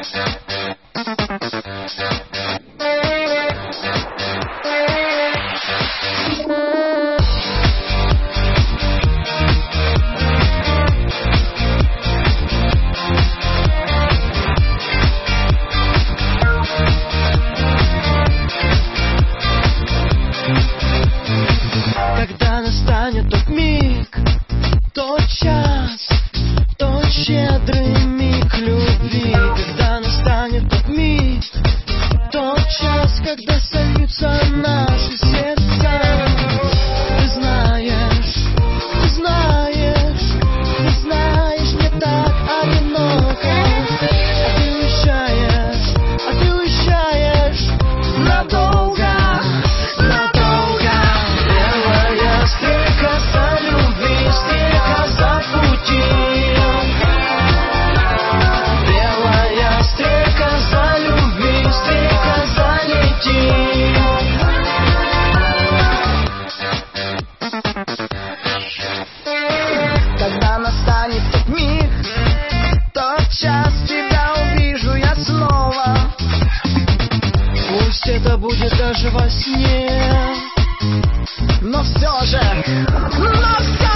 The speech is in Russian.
Когда настанет тот миг, тот час, тот щедрый миг любви. Когда настанет тот миг, тот час, когда сольются наши сердца. Ты знаешь, ты знаешь, ты знаешь, мне так одиноко. А ты уезжаешь надолго. Когда настанет тот миг, тот час, тебя увижу я снова. Пусть это будет даже во сне, но все же,